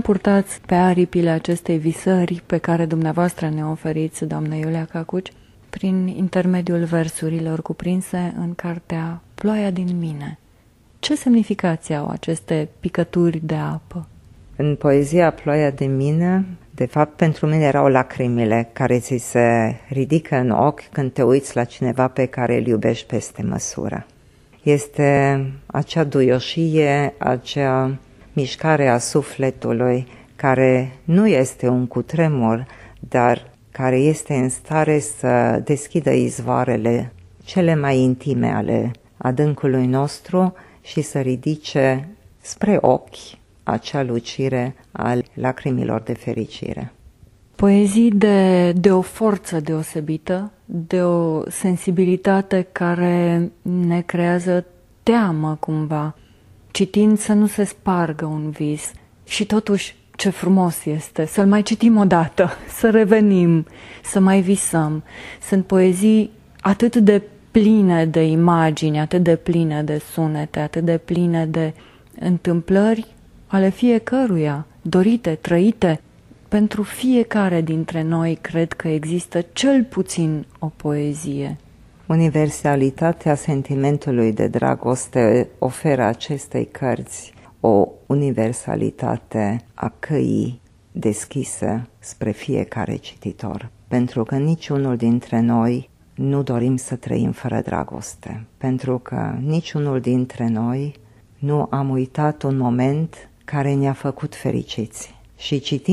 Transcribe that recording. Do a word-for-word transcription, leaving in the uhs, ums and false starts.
purtați pe aripile acestei visări pe care dumneavoastră ne oferiți, doamnă Iulia Cacuci, prin intermediul versurilor cuprinse în cartea Ploaia din mine. Ce semnificație au aceste picături de apă? În poezia Ploaia din mine, de fapt, pentru mine erau lacrimile care ți se ridică în ochi când te uiți la cineva pe care îl iubești peste măsură. Este acea duioșie, acea mișcare a sufletului care nu este un cutremur, dar care este în stare să deschidă izvoarele cele mai intime ale adâncului nostru și să ridice spre ochi acea lucire a lacrimilor de fericire. Poezii de, de o forță deosebită, de o sensibilitate care ne creează teamă cumva, citind să nu se spargă un vis. Și totuși, ce frumos este să-l mai citim odată, să revenim, să mai visăm. Sunt poezii atât de pline de imagini, atât de pline de sunete, atât de pline de întâmplări ale fiecăruia, dorite, trăite. Pentru fiecare dintre noi cred că există cel puțin o poezie. Universalitatea sentimentului de dragoste oferă acestei cărți o universalitate a căii deschise spre fiecare cititor. Pentru că niciunul dintre noi nu dorim să trăim fără dragoste. Pentru că niciunul dintre noi nu am uitat un moment care ne-a făcut fericiți. Și citim